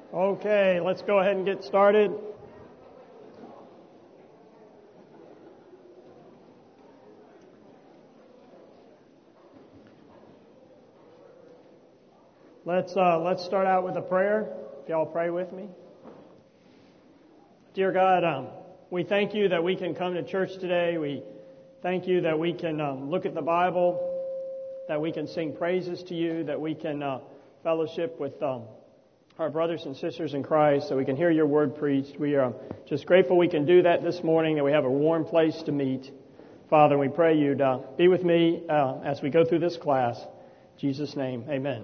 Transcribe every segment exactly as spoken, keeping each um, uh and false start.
Okay, let's go ahead and get started. Let's uh, let's start out with a prayer. If y'all pray with me. Dear God, um, we thank you that we can come to church today. We thank you that we can um, look at the Bible, that we can sing praises to you, that we can uh, fellowship with um, our brothers and sisters in Christ, that we can hear your word preached. We are just grateful we can do that this morning, that we have a warm place to meet. Father, we pray you'd uh, be with me uh, as we go through this class. In Jesus' name, amen.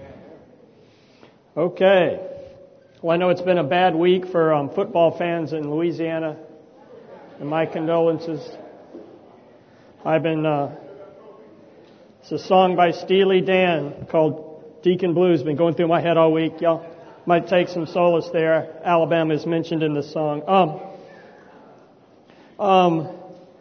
Okay. Well, I know it's been a bad week for um, football fans in Louisiana, and my condolences. I've been, uh, it's a song by Steely Dan called Deacon Blues, been going through my head all week. Y'all might take some solace there. Alabama is mentioned in the song. Um, um,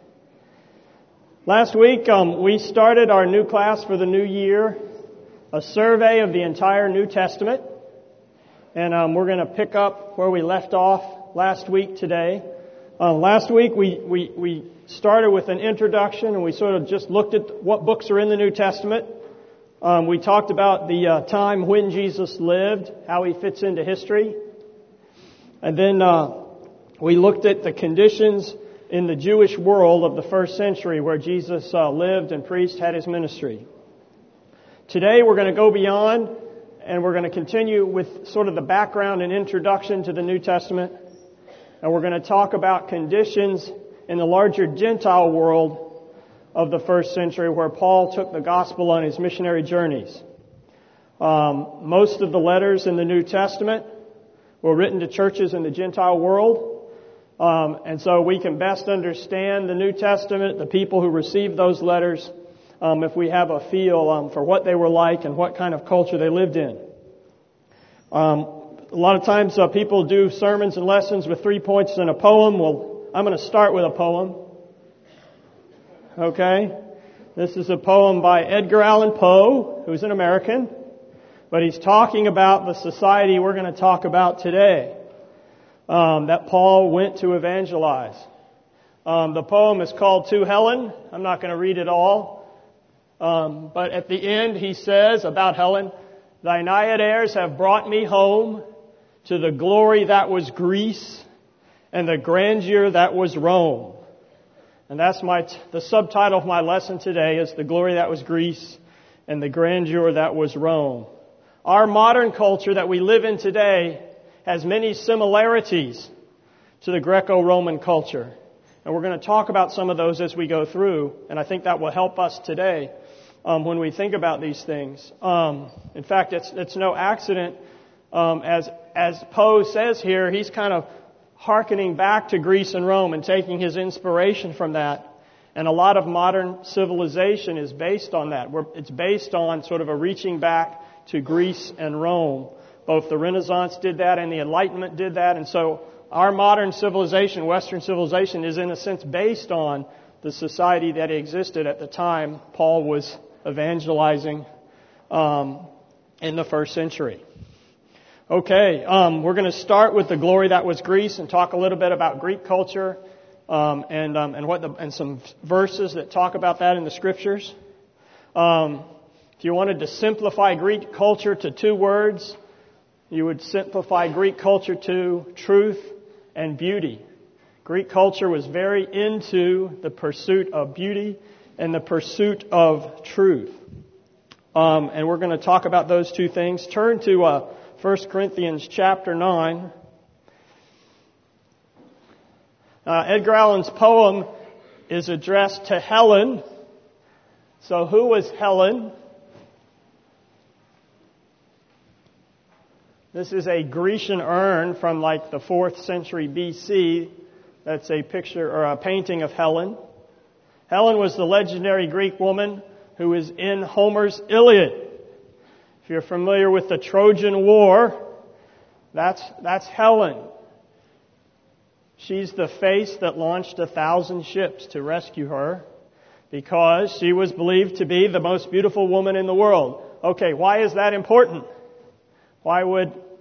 last week, um, we started our new class for the new year, a survey of the entire New Testament. And um, we're going to pick up where we left off last week today. Uh, last week, we, we, we started with an introduction, and we sort of just looked at what books are in the New Testament. Um, we talked about the uh, time when Jesus lived, how he fits into history. And then uh, we looked at the conditions in the Jewish world of the first century where Jesus uh, lived and preached, had his ministry. Today we're going to go beyond, and we're going to continue with sort of the background and introduction to the New Testament. And we're going to talk about conditions in the larger Gentile world of the first century where Paul took the gospel on his missionary journeys. Um, most of the letters in the New Testament were written to churches in the Gentile world. Um, and so we can best understand the New Testament, the people who received those letters, um, if we have a feel um, for what they were like and what kind of culture they lived in. Um, a lot of times uh, people do sermons and lessons with three points and a poem. Well, I'm going to start with a poem. Okay? This is a poem by Edgar Allan Poe, who's an American, but he's talking about the society we're going to talk about today, um, that Paul went to evangelize. Um, the poem is called To Helen. I'm not going to read it all, um, but at the end he says about Helen, "Thy naiad airs have brought me home to the glory that was Greece and the grandeur that was Rome." And that's my, t- the subtitle of my lesson today is The Glory That Was Greece and the Grandeur That Was Rome. Our modern culture that we live in today has many similarities to the Greco-Roman culture. And we're going to talk about some of those as we go through. And I think that will help us today um, when we think about these things. Um, in fact, it's, it's no accident, um, as, as Poe says here, he's kind of hearkening back to Greece and Rome and taking his inspiration from that. And a lot of modern civilization is based on that. It's based on sort of a reaching back to Greece and Rome. Both the Renaissance did that and the Enlightenment did that. And so our modern civilization, Western civilization, is in a sense based on the society that existed at the time Paul was evangelizing um, in the first century. Okay, um, we're going to start with the glory that was Greece and talk a little bit about Greek culture um, and um, and what the, and some verses that talk about that in the scriptures. Um, if you wanted to simplify Greek culture to two words, you would simplify Greek culture to truth and beauty. Greek culture was very into the pursuit of beauty and the pursuit of truth. Um, and we're going to talk about those two things. Turn to uh, First Corinthians chapter nine. Uh, Edgar Allan's poem is addressed to Helen. So who was Helen? This is a Grecian urn from like the fourth century B C. That's a picture or a painting of Helen. Helen was the legendary Greek woman who is in Homer's Iliad. If you're familiar with the Trojan War, that's, that's Helen. She's the face that launched a thousand ships to rescue her because she was believed to be the most beautiful woman in the world. Okay, why is that important? Why would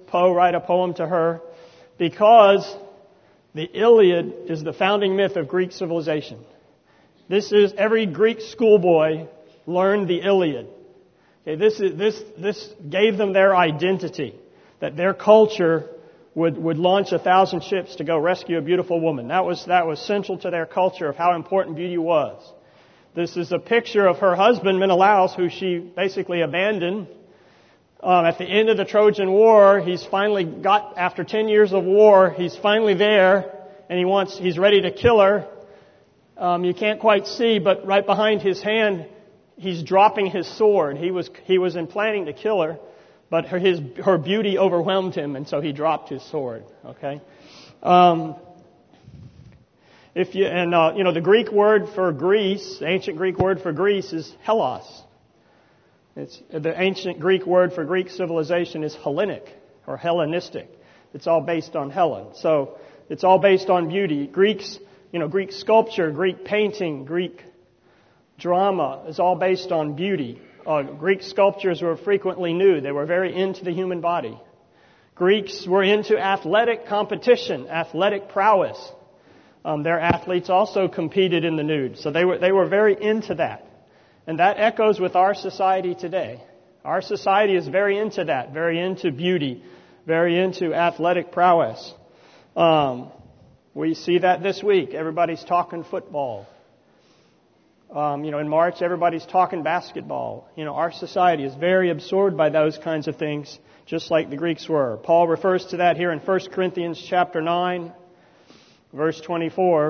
Poe write a poem to her because the Iliad is the founding myth of Greek civilization. This is, every Greek schoolboy learned the Iliad. Okay, this is, this, this gave them their identity, that their culture would, would launch a thousand ships to go rescue a beautiful woman. That was, that was central to their culture of how important beauty was. This is a picture of her husband, Menelaus, who she basically abandoned. Um, at the end of the Trojan War, he's finally got, after ten years of war, he's finally there, and he wants, he's ready to kill her. Um, you can't quite see, but right behind his hand, he's dropping his sword. He was, he was in planning to kill her, but her, his, her beauty overwhelmed him, and so he dropped his sword. Okay? Um, if you, and, uh, you know, the Greek word for Greece, the ancient Greek word for Greece is Hellas. It's, the ancient Greek word for Greek civilization is Hellenic or Hellenistic. It's all based on Helen. So it's all based on beauty. Greeks, you know, Greek sculpture, Greek painting, Greek drama is all based on beauty. Uh, Greek sculptures were frequently nude. They were very into the human body. Greeks were into athletic competition, athletic prowess. Um, their athletes also competed in the nude. So they were, they were very into that. And that echoes with our society today. Our society is very into that, very into beauty, very into athletic prowess. Um, we see that this week. Everybody's talking football. Um, you know, in March, everybody's talking basketball. You know, our society is very absorbed by those kinds of things, just like the Greeks were. Paul refers to that here in First Corinthians chapter nine, verse twenty-four.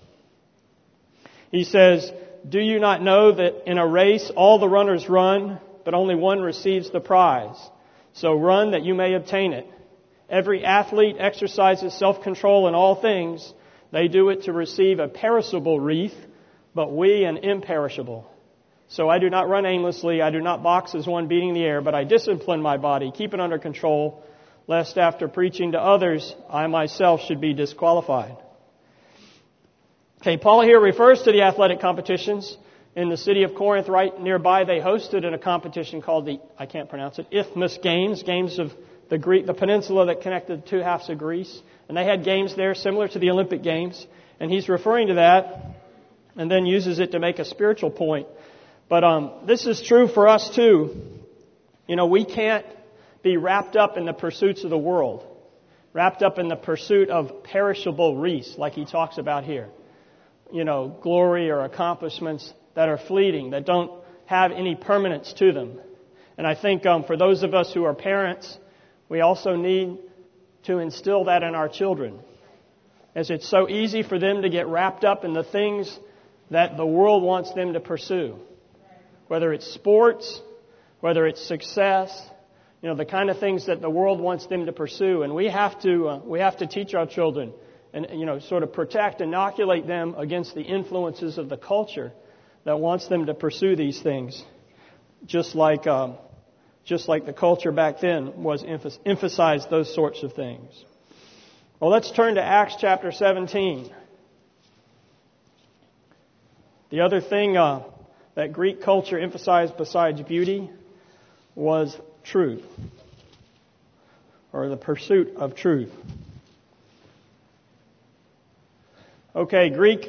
He says, "Do you not know that in a race all the runners run, but only one receives the prize? So run that you may obtain it. Every athlete exercises self-control in all things. They do it to receive a perishable wreath, but we an imperishable. So I do not run aimlessly, I do not box as one beating the air, but I discipline my body, keep it under control, lest after preaching to others, I myself should be disqualified." Okay, Paul here refers to the athletic competitions. In the city of Corinth, right nearby, they hosted in a competition called the, I can't pronounce it, Isthmus Games, games of the Greek, the peninsula that connected the two halves of Greece. And they had games there similar to the Olympic Games. And he's referring to that and then uses it to make a spiritual point. But um, this is true for us too. You know, we can't be wrapped up in the pursuits of the world, wrapped up in the pursuit of perishable wreaths like he talks about here. You know, glory or accomplishments that are fleeting, that don't have any permanence to them. And I think um, for those of us who are parents, we also need to instill that in our children. As it's so easy for them to get wrapped up in the things that the world wants them to pursue. Whether it's sports, whether it's success, you know, the kind of things that the world wants them to pursue. And we have to, uh, we have to teach our children and, you know, sort of protect, inoculate them against the influences of the culture that wants them to pursue these things. Just like, um, just like the culture back then was emph- emphasized those sorts of things. Well, let's turn to Acts chapter seventeen. The other thing uh, that Greek culture emphasized besides beauty was truth, or the pursuit of truth. Okay, Greek,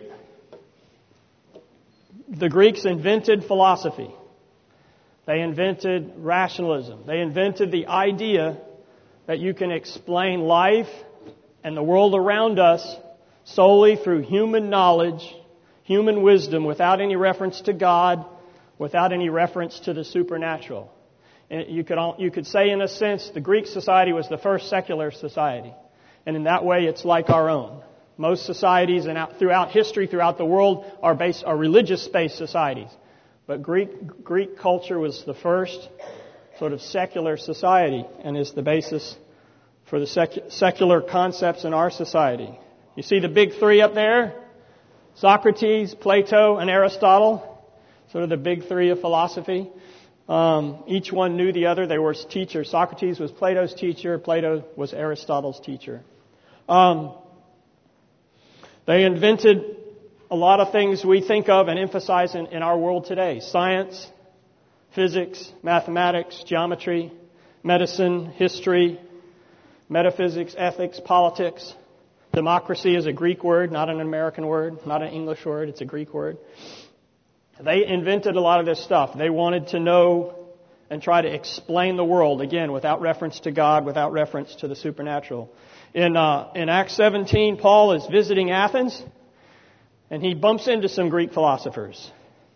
the Greeks invented philosophy. They invented rationalism. They invented the idea that you can explain life and the world around us solely through human knowledge, human wisdom, without any reference to God, without any reference to the supernatural. And you could, you could say, in a sense, the Greek society was the first secular society. And in that way, it's like our own. Most societies and out, throughout history, throughout the world, are based are religious-based societies. But Greek Greek culture was the first sort of secular society and is the basis for the sec- secular concepts in our society. You see the big three up there? Socrates, Plato, and Aristotle. Sort of the big three of philosophy. Um, each one knew the other. They were teachers. Socrates was Plato's teacher. Plato was Aristotle's teacher. Um, They invented a lot of things we think of and emphasize in, in our world today. Science, physics, mathematics, geometry, medicine, history, metaphysics, ethics, politics. Democracy is a Greek word, not an American word, not an English word, it's a Greek word. They invented a lot of this stuff. They wanted to know and try to explain the world, again, without reference to God, without reference to the supernatural. In, uh, in Acts seventeen, Paul is visiting Athens, and he bumps into some Greek philosophers.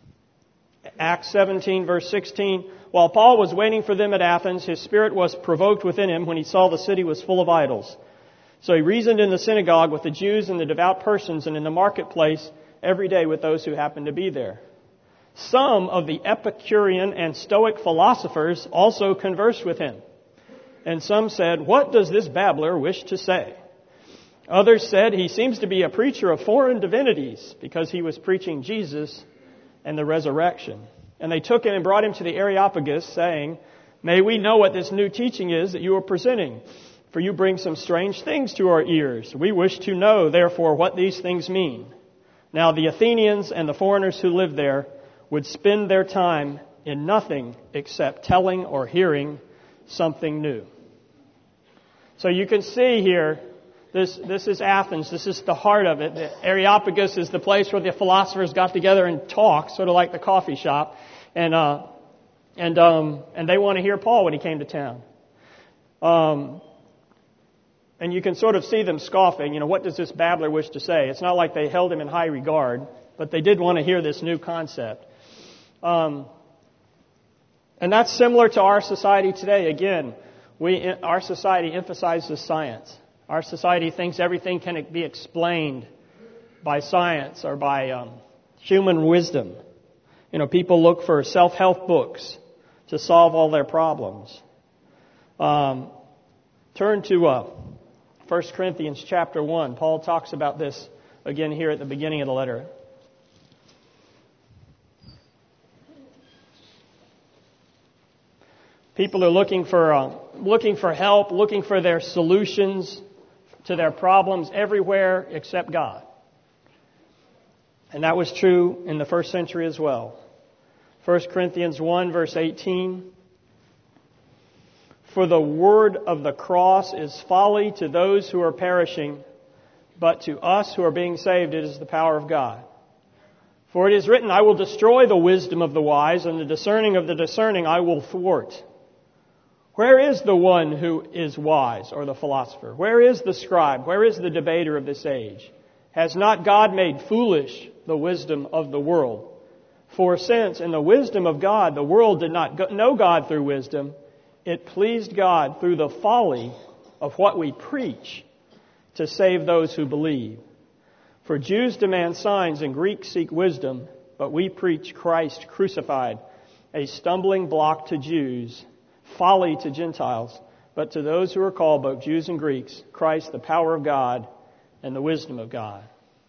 Acts seventeen, verse sixteen, while Paul was waiting for them at Athens, his spirit was provoked within him when he saw the city was full of idols. So he reasoned in the synagogue with the Jews and the devout persons, and in the marketplace every day with those who happened to be there. Some of the Epicurean and Stoic philosophers also conversed with him. And some said, "What does this babbler wish to say?" Others said, "He seems to be a preacher of foreign divinities," because he was preaching Jesus and the resurrection. And they took him and brought him to the Areopagus, saying, "May we know what this new teaching is that you are presenting? For you bring some strange things to our ears. We wish to know, therefore, what these things mean." Now the Athenians and the foreigners who lived there would spend their time in nothing except telling or hearing something new. So you can see here, this, this is Athens. This is the heart of it. The Areopagus is the place where the philosophers got together and talked, sort of like the coffee shop. And, uh, and, um, and they want to hear Paul when he came to town. Um, And you can sort of see them scoffing, you know, what does this babbler wish to say? It's not like they held him in high regard, but they did want to hear this new concept. Um, and that's similar to our society today. Again, we, our society emphasizes science. Our society thinks everything can be explained by science or by um, human wisdom. You know, people look for self-help books to solve all their problems. Um, turn to... Uh, First Corinthians chapter one. Paul talks about this again here at the beginning of the letter. People are looking for uh, looking for help, looking for their solutions to their problems everywhere except God. And that was true in the first century as well. First Corinthians one, verse eighteen. For the word of the cross is folly to those who are perishing, but to us who are being saved it is the power of God. For it is written, I will destroy the wisdom of the wise, and the discerning of the discerning I will thwart. Where is the one who is wise, or the philosopher? Where is the scribe? Where is the debater of this age? Has not God made foolish the wisdom of the world? For since in the wisdom of God the world did not know God through wisdom, it pleased God through the folly of what we preach to save those who believe. For Jews demand signs and Greeks seek wisdom, but we preach Christ crucified, a stumbling block to Jews, folly to Gentiles, but to those who are called, both Jews and Greeks, Christ the power of God and the wisdom of God.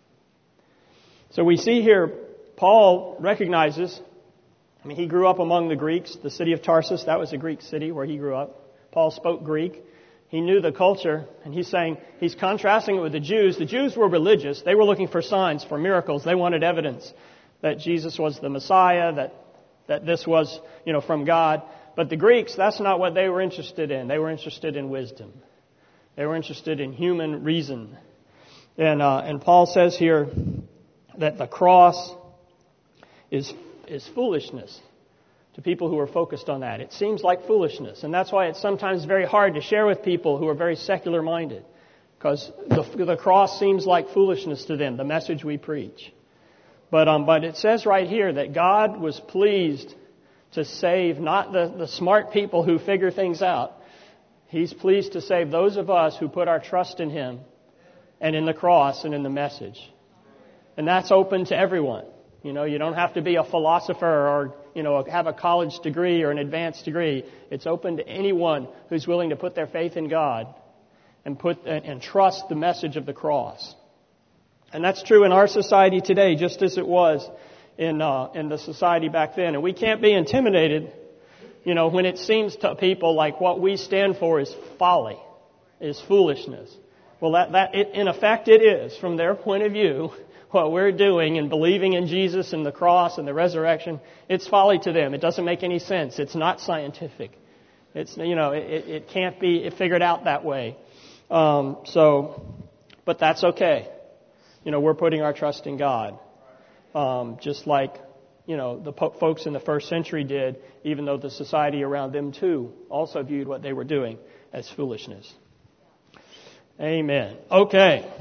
So we see here, Paul recognizes, I mean, he grew up among the Greeks. The city of Tarsus, that was a Greek city where he grew up. Paul spoke Greek. He knew the culture, and he's saying, he's contrasting it with the Jews. The Jews were religious. They were looking for signs, for miracles. They wanted evidence that Jesus was the Messiah, that, that this was, you know, from God. But the Greeks, that's not what they were interested in. They were interested in wisdom. They were interested in human reason. And, uh, and Paul says here that the cross is is foolishness to people who are focused on that. It seems like foolishness. And that's why it's sometimes very hard to share with people who are very secular-minded. Because the, the cross seems like foolishness to them, the message we preach. But um, but it says right here that God was pleased to save not the, the smart people who figure things out. He's pleased to save those of us who put our trust in Him and in the cross and in the message. And that's open to everyone. You know, you don't have to be a philosopher or, you know, have a college degree or an advanced degree. It's open to anyone who's willing to put their faith in God and put and, and trust the message of the cross. And that's true in our society today, just as it was in uh, in the society back then. And we can't be intimidated, you know, when it seems to people like what we stand for is folly, is foolishness. Well, that that it, in effect it is from their point of view. What we're doing and believing in Jesus and the cross and the resurrection, it's folly to them. It doesn't make any sense. It's not scientific. It's, you know, it, it can't be figured out that way. Um, so, but that's okay. You know, we're putting our trust in God. Um, just like, you know, the po- folks in the first century did, even though the society around them too also viewed what they were doing as foolishness. Amen. Okay.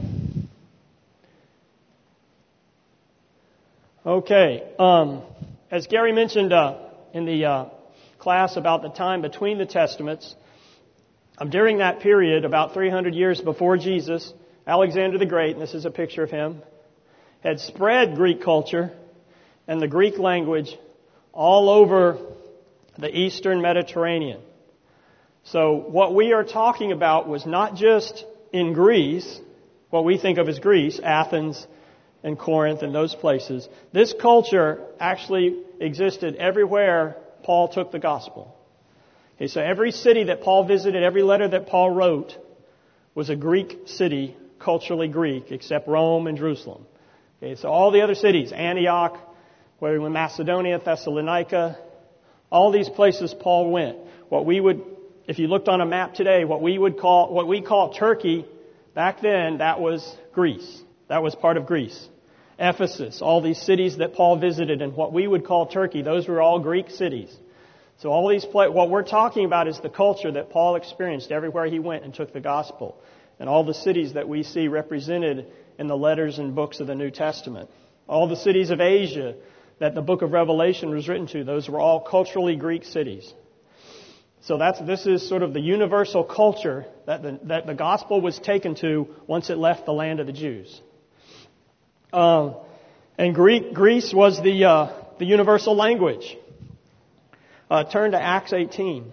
Okay. Um, as Gary mentioned uh, in the uh, class about the time between the Testaments, um, during that period, about three hundred years before Jesus, Alexander the Great, and this is a picture of him, had spread Greek culture and the Greek language all over the Eastern Mediterranean. So what we are talking about was not just in Greece, what we think of as Greece, Athens and Corinth and those places. This culture actually existed everywhere Paul took the gospel. Okay, so every city that Paul visited, every letter that Paul wrote was a Greek city, culturally Greek, except Rome and Jerusalem. Okay, so all the other cities, Antioch, where we went, Macedonia, Thessalonica, all these places Paul went. What we would, if you looked on a map today, what we would call, what we call Turkey, back then, that was Greece. That was part of Greece. Ephesus, all these cities that Paul visited and what we would call Turkey, those were all Greek cities. So all these, pla- what we're talking about is the culture that Paul experienced everywhere he went and took the gospel. And all the cities that we see represented in the letters and books of the New Testament. All the cities of Asia that the book of Revelation was written to, those were all culturally Greek cities. So that's this is sort of the universal culture that the, that the gospel was taken to once it left the land of the Jews. Um, and Greek, Greece was the uh, the universal language. Uh, turn to Acts eighteen.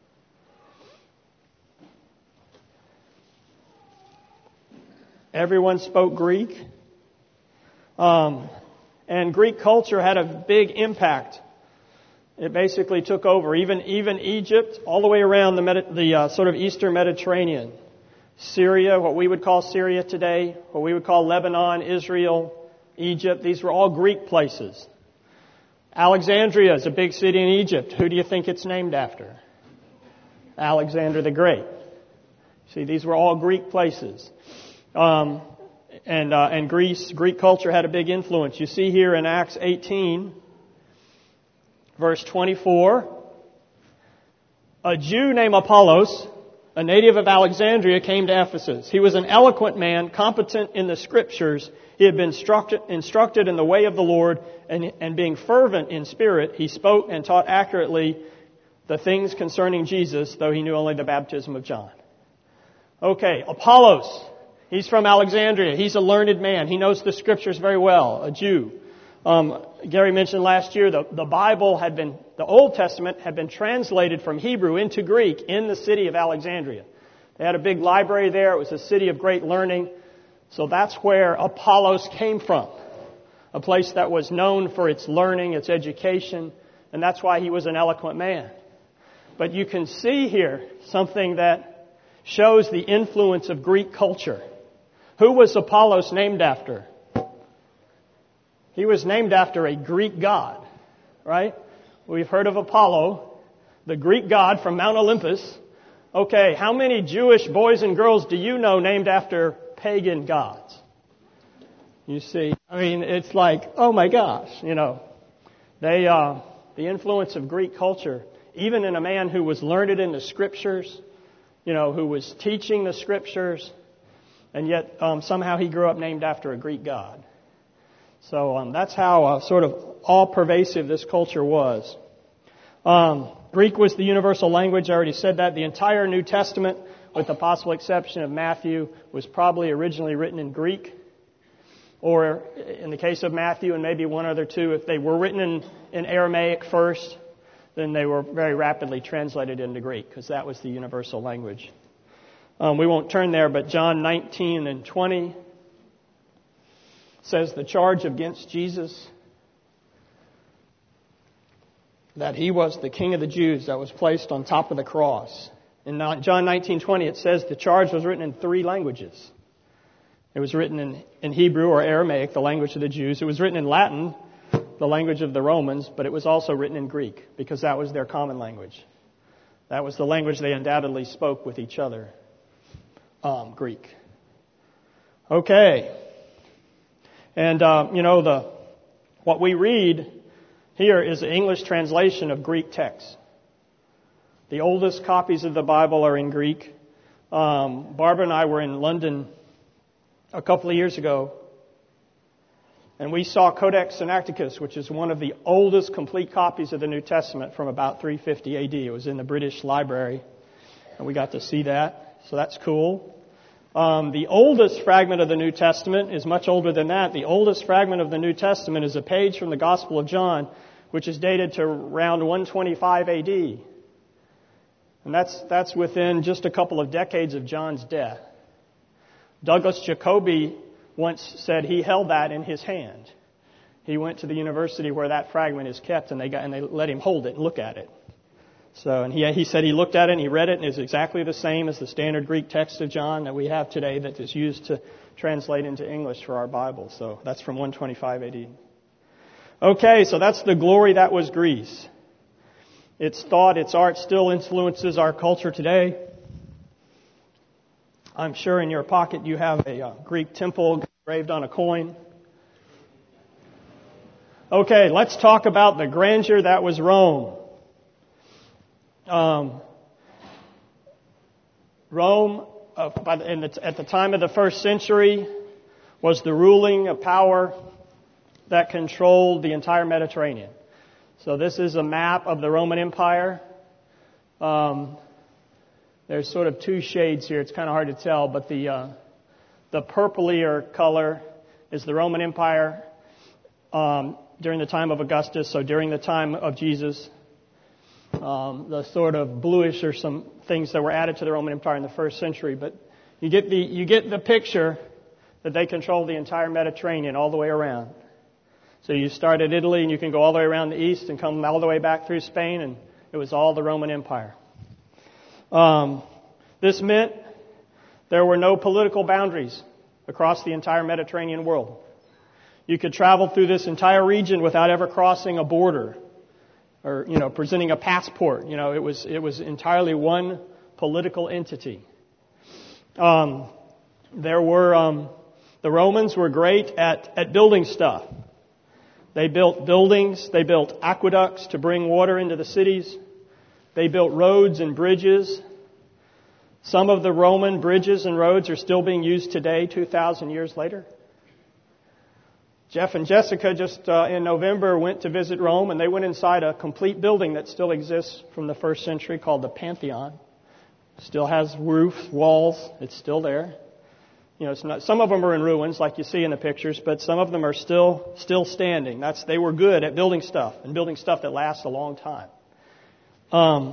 Everyone spoke Greek. Um, and Greek culture had a big impact. It basically took over. Even even Egypt, all the way around the, Medi- the uh, sort of Eastern Mediterranean. Syria, what we would call Syria today, what we would call Lebanon, Israel, Egypt, these were all Greek places. Alexandria is a big city in Egypt. Who do you think it's named after? Alexander the Great. See, these were all Greek places. Um, and uh, and Greece, Greek culture had a big influence. You see here in Acts eighteen, verse twenty-four, a Jew named Apollos, a native of Alexandria, came to Ephesus. He was an eloquent man, competent in the Scriptures. He had been instructed, instructed in the way of the Lord, and, and being fervent in spirit, he spoke and taught accurately the things concerning Jesus, though he knew only the baptism of John. Okay, Apollos. He's from Alexandria. He's a learned man. He knows the Scriptures very well, a Jew. Um, Gary mentioned last year the, the Bible had been, the Old Testament had been translated from Hebrew into Greek in the city of Alexandria. They had a big library there. It was a city of great learning. So that's where Apollos came from. A place that was known for its learning, its education, and that's why he was an eloquent man. But you can see here something that shows the influence of Greek culture. Who was Apollos named after? He was named after a Greek god, right? We've heard of Apollo, the Greek god from Mount Olympus. Okay, how many Jewish boys and girls do you know named after pagan gods? You see, I mean, it's like, oh my gosh, you know, they, uh, the influence of Greek culture, even in a man who was learned in the Scriptures, you know, who was teaching the Scriptures, and yet um, somehow he grew up named after a Greek god. So um, that's how uh, sort of all-pervasive this culture was. Um, Greek was the universal language. I already said that. The entire New Testament, with the possible exception of Matthew, was probably originally written in Greek. Or in the case of Matthew and maybe one other two, if they were written in, in Aramaic first, then they were very rapidly translated into Greek, because that was the universal language. Um, we won't turn there, but John nineteen and twenty says the charge against Jesus, that he was the King of the Jews, that was placed on top of the cross. In John nineteen twenty, it says the charge was written in three languages. It was written in, in Hebrew or Aramaic, the language of the Jews. It was written in Latin, the language of the Romans, but it was also written in Greek, because that was their common language. That was the language they undoubtedly spoke with each other. um, Greek. Okay. And, uh, you know, the what we read here is an English translation of Greek text. The oldest copies of the Bible are in Greek. Um, Barbara and I were in London a couple of years ago, and we saw Codex Sinaiticus, which is one of the oldest complete copies of the New Testament from about three fifty A D. It was in the British Library, and we got to see that, so that's cool. Um, the oldest fragment of the New Testament is much older than that. The oldest fragment of the New Testament is a page from the Gospel of John, which is dated to around one twenty-five A D. And that's that's within just a couple of decades of John's death. Douglas Jacoby once said he held that in his hand. He went to the university where that fragment is kept, and they got and they let him hold it and look at it. So, and he he said he looked at it and he read it, and it's exactly the same as the standard Greek text of John that we have today that is used to translate into English for our Bible. So that's from one twenty-five A D. Okay, so that's the glory that was Greece. Its thought, its art still influences our culture today. I'm sure in your pocket you have a uh, Greek temple engraved on a coin. Okay, let's talk about the grandeur that was Rome. Um, Rome, uh, by the, in the, at the time of the first century, was the ruling power that controlled the entire Mediterranean. So this is a map of the Roman Empire. Um, there's sort of two shades here. It's kind of hard to tell, but the uh, the purplier color is the Roman Empire um, during the time of Augustus, so during the time of Jesus. Um, the sort of bluish are some things that were added to the Roman Empire in the first century, but you get the you get the picture that they controlled the entire Mediterranean all the way around. So you start at Italy and you can go all the way around the east and come all the way back through Spain, and it was all the Roman Empire. Um, this meant there were no political boundaries across the entire Mediterranean world. You could travel through this entire region without ever crossing a border or, you know, presenting a passport. You know, it was it was entirely one political entity. Um, there were um, the Romans were great at at building stuff. They built buildings, they built aqueducts to bring water into the cities. They built roads and bridges. Some of the Roman bridges and roads are still being used today, two thousand years later. Jeff and Jessica just uh, in November went to visit Rome, and they went inside a complete building that still exists from the first century called the Pantheon. Still has roof, walls, it's still there. You know, it's not, some of them are in ruins, like you see in the pictures, but some of them are still still standing. That's they were good at building stuff and building stuff that lasts a long time. Um,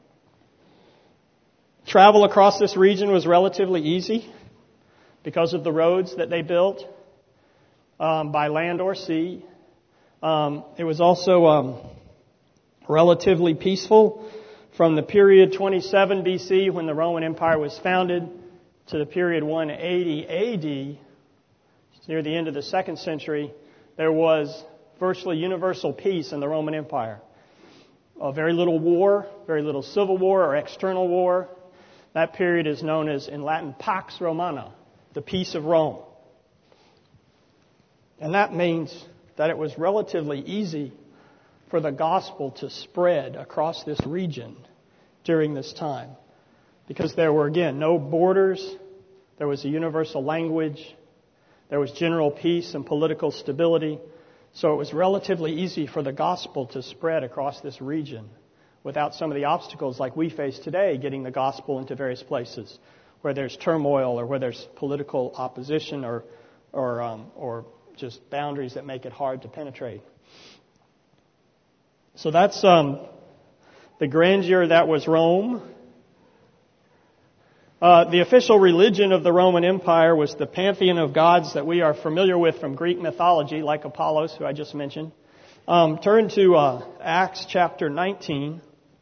travel across this region was relatively easy because of the roads that they built um, by land or sea. Um, it was also um, relatively peaceful from the period twenty-seven B C when the Roman Empire was founded to the period one eighty A D, near the end of the second century. There was virtually universal peace in the Roman Empire. Uh, very little war, very little civil war or external war. That period is known as, in Latin, Pax Romana, the peace of Rome. And that means that it was relatively easy for the gospel to spread across this region during this time. Because there were, again, no borders, there was a universal language, there was general peace and political stability. So it was relatively easy for the gospel to spread across this region without some of the obstacles like we face today, getting the gospel into various places where there's turmoil or where there's political opposition or or um, or just boundaries that make it hard to penetrate. So that's um, the grandeur that was Rome. Uh, the official religion of the Roman Empire was the pantheon of gods that we are familiar with from Greek mythology, like Apollos, who I just mentioned. Um, turn to uh, Acts chapter nineteen.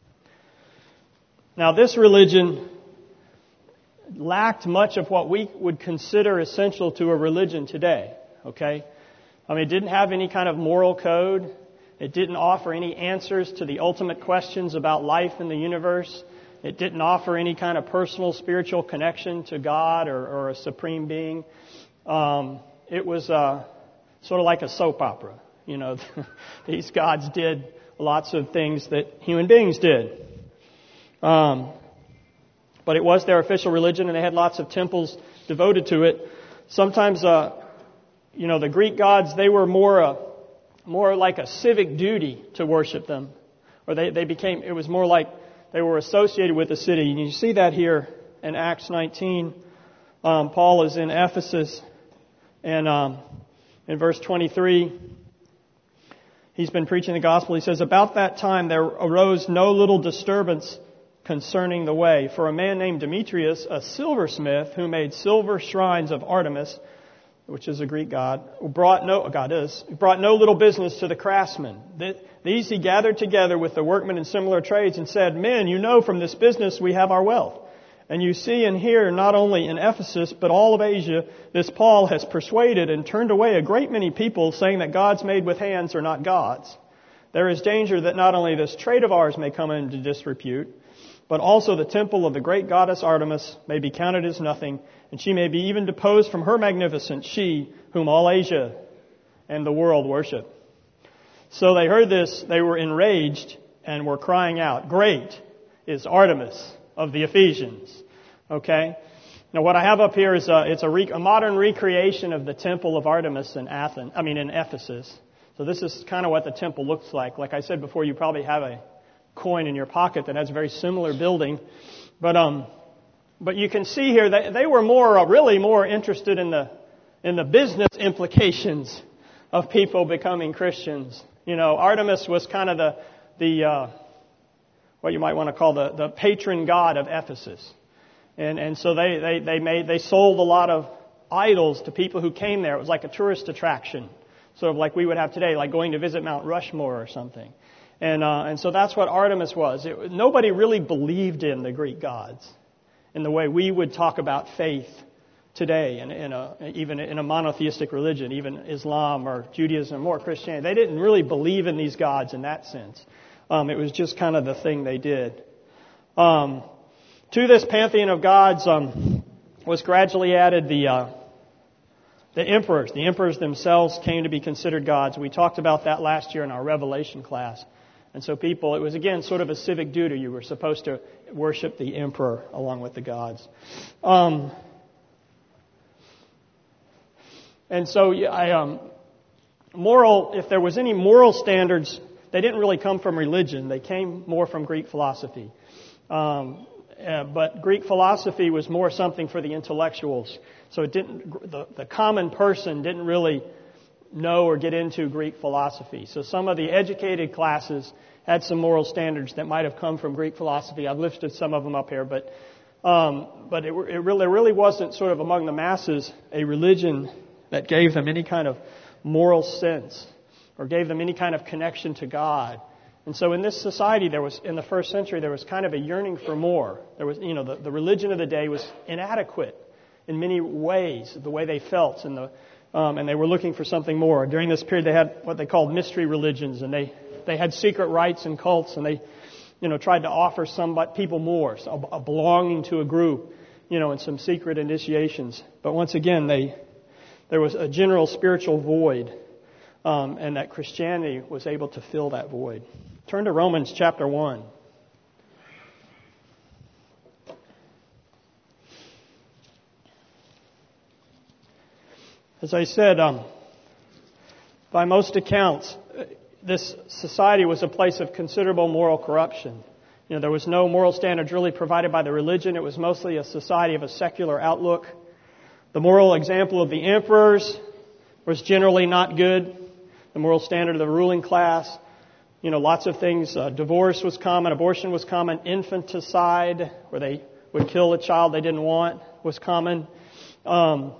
Now, this religion lacked much of what we would consider essential to a religion today. Okay, I mean, it didn't have any kind of moral code. It didn't offer any answers to the ultimate questions about life in the universe. It didn't offer any kind of personal spiritual connection to God or, or a supreme being. Um, it was uh, sort of like a soap opera. You know, these gods did lots of things that human beings did. Um, but it was their official religion, and they had lots of temples devoted to it. Sometimes, uh, you know, the Greek gods, they were more uh, more like a civic duty to worship them. Or they, they became, it was more like they were associated with the city. And you see that here in Acts nineteen. Um, Paul is in Ephesus, and um, in verse twenty-three, he's been preaching the gospel. He says, "About that time there arose no little disturbance concerning the way. For a man named Demetrius, a silversmith, who made silver shrines of Artemis," which is a Greek god, brought no, God is, brought no little business to the craftsmen. These he gathered together with the workmen in similar trades and said, "Men, you know from this business we have our wealth. And you see and hear not only in Ephesus, but all of Asia, this Paul has persuaded and turned away a great many people, saying that gods made with hands are not gods. There is danger that not only this trade of ours may come into disrepute, but also the temple of the great goddess Artemis may be counted as nothing, and she may be even deposed from her magnificence, she whom all Asia and the world worship." So they heard this, they were enraged and were crying out, "Great is Artemis of the Ephesians." Okay? Now what I have up here is a, it's a, re, a modern recreation of the temple of Artemis in Athens, I mean in Ephesus. So this is kind of what the temple looks like. Like I said before, you probably have a coin in your pocket that has a very similar building. But um, but you can see here that they were more, uh, really more interested in the in the business implications of people becoming Christians. You know, Artemis was kind of the the uh, what you might want to call the, the patron god of Ephesus, and and so they, they they made they sold a lot of idols to people who came there. It was like a tourist attraction, sort of like we would have today, like going to visit Mount Rushmore or something. And uh, and so that's what Artemis was. It, nobody really believed in the Greek gods in the way we would talk about faith today, in, in a, even in a monotheistic religion, even Islam or Judaism or Christianity. They didn't really believe in these gods in that sense. Um, it was just kind of the thing they did. Um, to this pantheon of gods um, was gradually added the uh, the emperors. The emperors themselves came to be considered gods. We talked about that last year in our Revelation class. And so people, it was again sort of a civic duty. You were supposed to worship the emperor along with the gods. Um, and so I, um, moral, if there was any moral standards, they didn't really come from religion. They came more from Greek philosophy. Um, uh, but Greek philosophy was more something for the intellectuals. So it didn't, the, the common person didn't really know or get into Greek philosophy. So some of the educated classes had some moral standards that might have come from Greek philosophy. I've listed some of them up here, but um, but it, it really, really wasn't sort of among the masses a religion that gave them any kind of moral sense or gave them any kind of connection to God. And so in this society, there was in the first century there was kind of a yearning for more. There was, you know, the, the religion of the day was inadequate in many ways, the way they felt and the Um, and they were looking for something more. During this period, they had what they called mystery religions, and they, they had secret rites and cults, and they, you know, tried to offer some people more, so a, a belonging to a group, you know, and some secret initiations. But once again, they there was a general spiritual void, um, and that Christianity was able to fill that void. Turn to Romans chapter one. As I said, um, by most accounts, this society was a place of considerable moral corruption. You know, there was no moral standards really provided by the religion. It was mostly a society of a secular outlook. The moral example of the emperors was generally not good. The moral standard of the ruling class, you know, lots of things. Uh, divorce was common, abortion was common, infanticide, where they would kill a child they didn't want, was common. Um,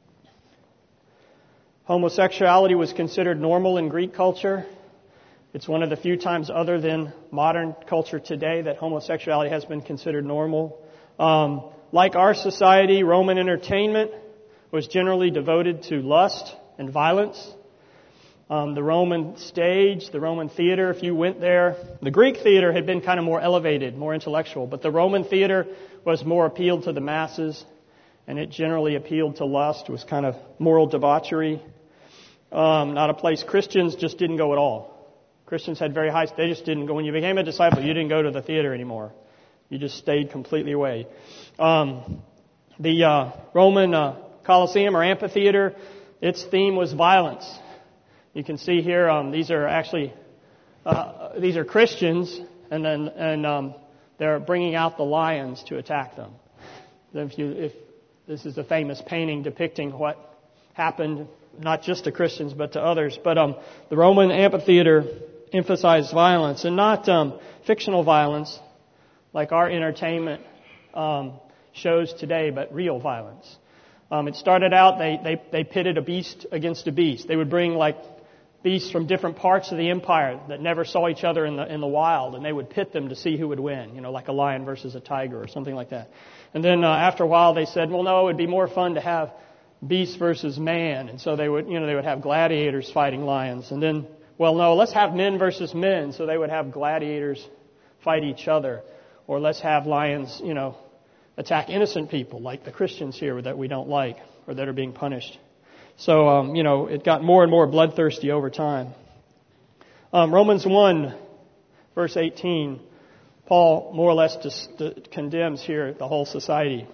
Homosexuality was considered normal in Greek culture. It's one of the few times other than modern culture today that homosexuality has been considered normal. Um, like our society, Roman entertainment was generally devoted to lust and violence. Um, the Roman stage, the Roman theater, if you went there, the Greek theater had been kind of more elevated, more intellectual, but the Roman theater was more appealed to the masses, and it generally appealed to lust, was kind of moral debauchery. Um, not a place Christians just didn't go at all. Christians had very high, they just didn't go. When you became a disciple, you didn't go to the theater anymore. You just stayed completely away. Um, the uh, Roman uh, Colosseum or amphitheater, its theme was violence. You can see here, um, these are actually, uh, these are Christians, and then and um, they're bringing out the lions to attack them. If you, if this is a famous painting depicting what happened, not just to Christians but to others. But um, the Roman amphitheater emphasized violence, and not um, fictional violence like our entertainment um, shows today, but real violence. Um, it started out, they, they, they pitted a beast against a beast. They would bring like beasts from different parts of the empire that never saw each other in the in the wild, and they would pit them to see who would win, you know, like a lion versus a tiger or something like that. And then uh, after a while they said, well, no, it would be more fun to have beast versus man. And so they would, you know, they would have gladiators fighting lions. And then, well, no, let's have men versus men. So they would have gladiators fight each other. Or let's have lions, you know, attack innocent people like the Christians here that we don't like or that are being punished. So, um, you know, it got more and more bloodthirsty over time. Um, Romans one, verse eighteen, Paul more or less dis- d- condemns here the whole society.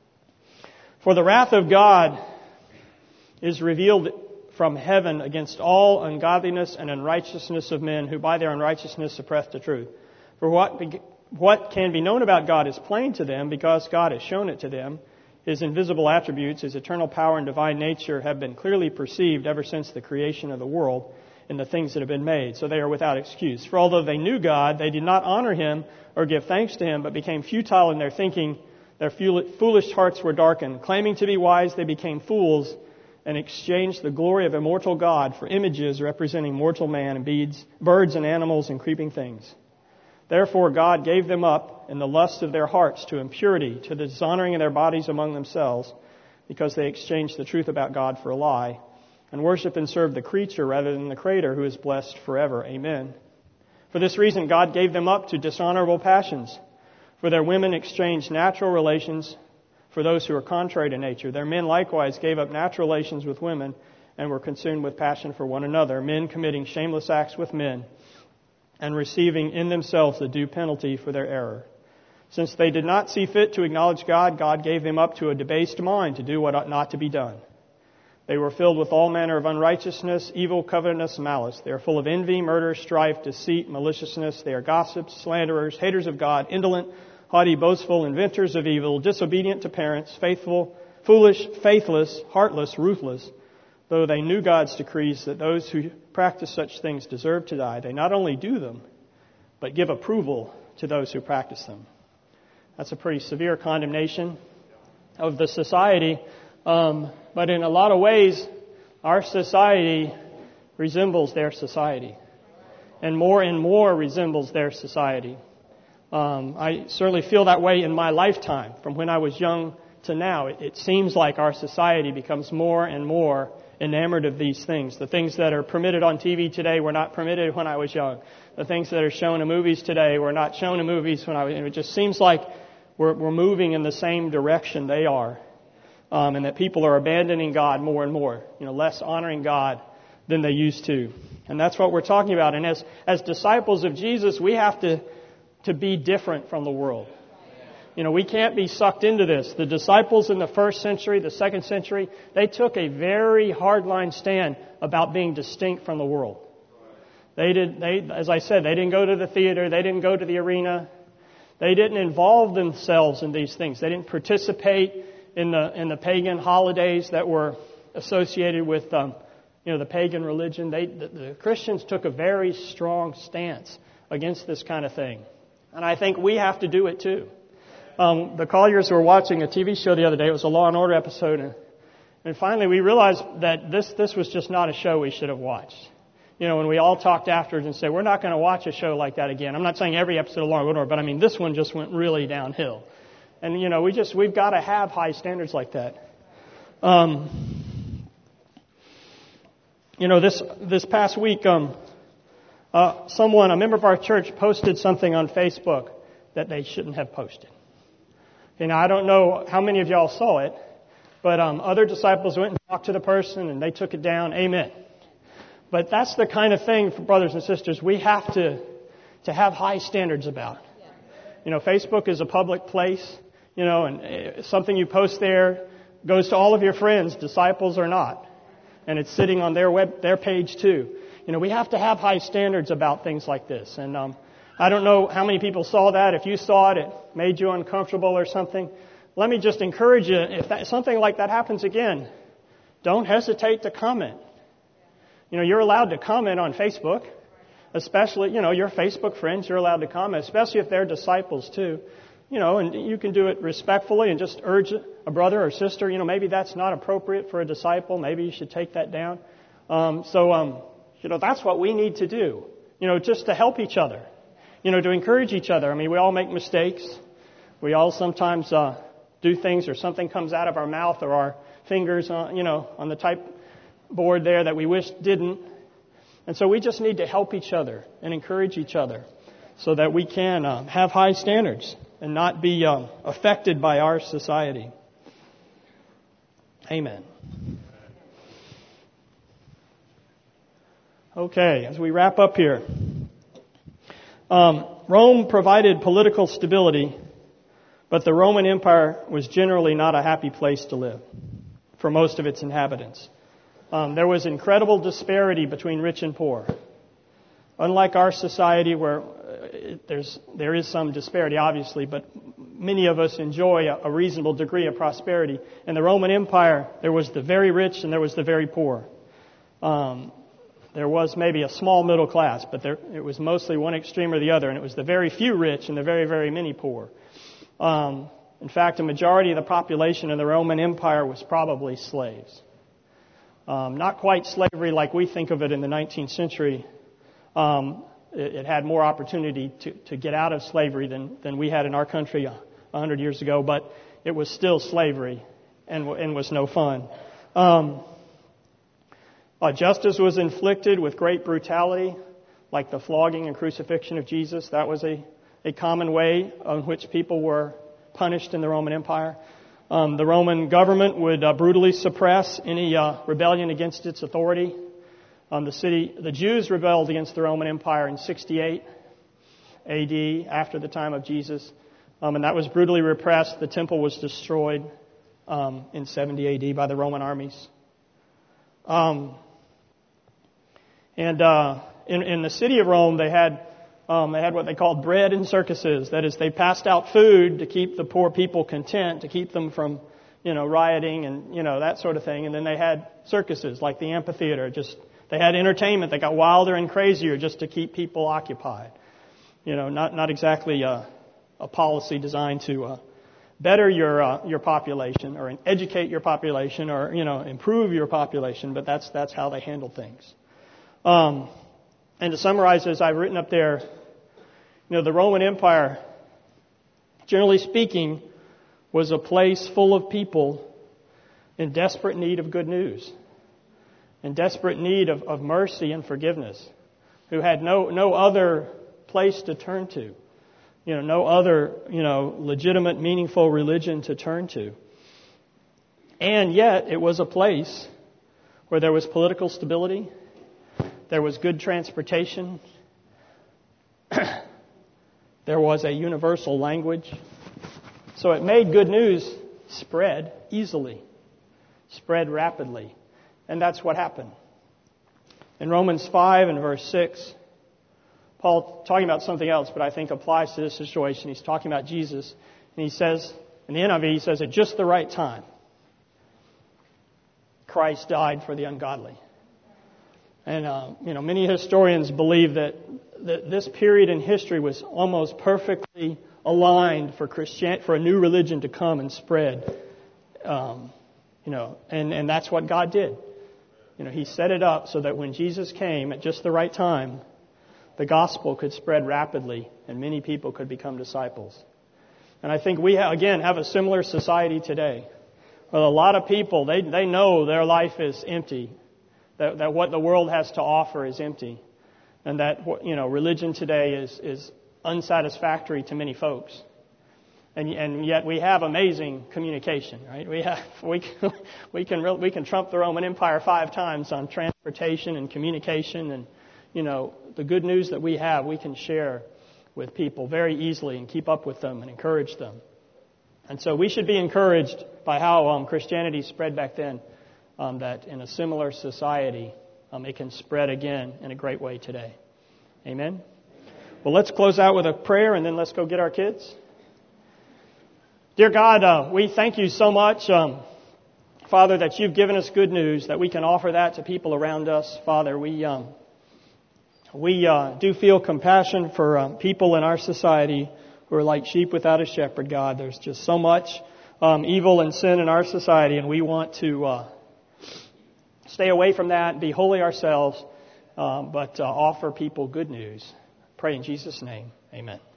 For the wrath of God is revealed from heaven against all ungodliness and unrighteousness of men who by their unrighteousness suppress the truth. For what be- what can be known about God is plain to them because God has shown it to them. His invisible attributes, His eternal power and divine nature have been clearly perceived ever since the creation of the world in the things that have been made. So they are without excuse. For although they knew God, they did not honor Him or give thanks to Him, but became futile in their thinking. Their foolish hearts were darkened. Claiming to be wise, they became fools and exchanged the glory of immortal God for images representing mortal man and beads, birds and animals and creeping things. Therefore God gave them up in the lust of their hearts to impurity, to the dishonoring of their bodies among themselves, because they exchanged the truth about God for a lie, and worship and serve the creature rather than the Creator, who is blessed forever. Amen. For this reason God gave them up to dishonorable passions. For their women exchanged natural relations for those who are contrary to nature. Their men likewise gave up natural relations with women and were consumed with passion for one another, men committing shameless acts with men and receiving in themselves the due penalty for their error. Since they did not see fit to acknowledge God, God gave them up to a debased mind to do what ought not to be done. They were filled with all manner of unrighteousness, evil, covetousness, malice. They are full of envy, murder, strife, deceit, maliciousness. They are gossips, slanderers, haters of God, indolent, haughty, boastful, inventors of evil, disobedient to parents, faithful, foolish, faithless, heartless, ruthless. Though they knew God's decrees that those who practice such things deserve to die, they not only do them, but give approval to those who practice them. That's a pretty severe condemnation of the society. Um, but in a lot of ways, our society resembles their society, and more and more resembles their society. Um, I certainly feel that way in my lifetime. From when I was young to now, it, it seems like our society becomes more and more enamored of these things. The things that are permitted on T V today were not permitted when I was young. The things that are shown in movies today were not shown in movies when I was. It just seems like we're, we're moving in the same direction they are, um, and that people are abandoning God more and more. You know, less honoring God than they used to, and that's what we're talking about. And as as disciples of Jesus, we have to to be different from the world. You know, we can't be sucked into this. The disciples in the first century, the second century, they took a very hardline stand about being distinct from the world. They did, they, as I said, they didn't go to the theater. They didn't go to the arena. They didn't involve themselves in these things. They didn't participate in the in the pagan holidays that were associated with, um, you know, the pagan religion. They, the, the Christians took a very strong stance against this kind of thing, and I think we have to do it too. Um, the Colliers were watching a T V show the other day. It was a Law and Order episode. And, and finally we realized that this, this was just not a show we should have watched. You know, when we all talked afterwards and said, we're not going to watch a show like that again. I'm not saying every episode of Law and Order, but I mean, this one just went really downhill. And, you know, we just, we've got to have high standards like that. Um, You know, this this past week, um, uh, someone, a member of our church, posted something on Facebook that they shouldn't have posted. You know, I don't know how many of y'all saw it, but um, other disciples went and talked to the person, and they took it down. Amen. But that's the kind of thing, for brothers and sisters, we have to to have high standards about. You know, Facebook is a public place, you know, and something you post there goes to all of your friends, disciples or not. And it's sitting on their web, their page too. You know, we have to have high standards about things like this. And um, I don't know how many people saw that. If you saw it, it made you uncomfortable or something. Let me just encourage you, if that, something like that happens again, don't hesitate to comment. You know, you're allowed to comment on Facebook, especially, you know, your Facebook friends, you're allowed to comment, especially if they're disciples too. You know, and you can do it respectfully and just urge a brother or sister, you know, maybe that's not appropriate for a disciple. Maybe you should take that down. Um, so, um, you know, that's what we need to do, you know, just to help each other, you know, to encourage each other. I mean, we all make mistakes. We all sometimes uh, do things or something comes out of our mouth or our fingers, uh, you know, on the type board there that we wish didn't. And so we just need to help each other and encourage each other so that we can uh, have high standards and not be um, affected by our society. Amen. Okay, as we wrap up here. Um, Rome provided political stability, but the Roman Empire was generally not a happy place to live for most of its inhabitants. Um, there was incredible disparity between rich and poor. Unlike our society where uh, there's, there is some disparity, obviously, but many of us enjoy a, a reasonable degree of prosperity. In the Roman Empire, there was the very rich and there was the very poor. Um, there was maybe a small middle class, but there, it was mostly one extreme or the other, and it was the very few rich and the very, very many poor. Um, in fact, a majority of the population in the Roman Empire was probably slaves. Um, not quite slavery like we think of it in the nineteenth century. Um, it, it had more opportunity to, to get out of slavery than, than we had in our country a hundred years ago, but it was still slavery and, and was no fun. Um, uh, justice was inflicted with great brutality, like the flogging and crucifixion of Jesus. That was a, a common way in which people were punished in the Roman Empire. Um, the Roman government would uh, brutally suppress any uh, rebellion against its authority. Um, the city, the Jews rebelled against the Roman Empire in sixty-eight A D, after the time of Jesus, um, and that was brutally repressed. The temple was destroyed um, in seventy A D by the Roman armies. Um, and uh, in, in the city of Rome, they had um, they had what they called bread and circuses. That is, they passed out food to keep the poor people content, to keep them from, you know, rioting and, you know, that sort of thing. And then they had circuses like the amphitheater. Just they had entertainment that got wilder and crazier just to keep people occupied. You know, not not exactly a, a policy designed to uh, better your uh, your population or educate your population or, you know, improve your population, but that's that's how they handled things. Um, and to summarize, as I've written up there, you know, the Roman Empire, generally speaking, was a place full of people in desperate need of good news, in desperate need of, of mercy and forgiveness, who had no no other place to turn to, you know, no other, you know, legitimate, meaningful religion to turn to. And yet, it was a place where there was political stability, there was good transportation, there was a universal language. So it made good news spread easily, spread rapidly. And that's what happened. In Romans five and verse six, Paul, talking about something else, but I think applies to this situation. He's talking about Jesus. And he says, in the N I V, he says, at just the right time, Christ died for the ungodly. And, uh, you know, many historians believe that, that this period in history was almost perfectly aligned for Christian, for a new religion to come and spread. Um, you know, and, and that's what God did. You know, He set it up so that when Jesus came at just the right time, the gospel could spread rapidly and many people could become disciples. And I think we, again, have a similar society today. Well, a lot of people, they they know their life is empty. that, that what the world has to offer is empty, and that, you know, religion today is, is unsatisfactory to many folks. And, and yet we have amazing communication, right? We have we can, we can we can trump the Roman Empire five times on transportation and communication, and you know the good news that we have we can share with people very easily and keep up with them and encourage them. And so we should be encouraged by how um, Christianity spread back then. Um, that in a similar society, um, it can spread again in a great way today. Amen. Well, let's close out with a prayer, and then let's go get our kids. Dear God, uh, we thank you so much, um, Father, that you've given us good news, that we can offer that to people around us. Father, we um, we uh, do feel compassion for uh, people in our society who are like sheep without a shepherd, God. There's just so much um, evil and sin in our society, and we want to uh, stay away from that, be holy ourselves, um, but uh, offer people good news. Pray in Jesus' name. Amen.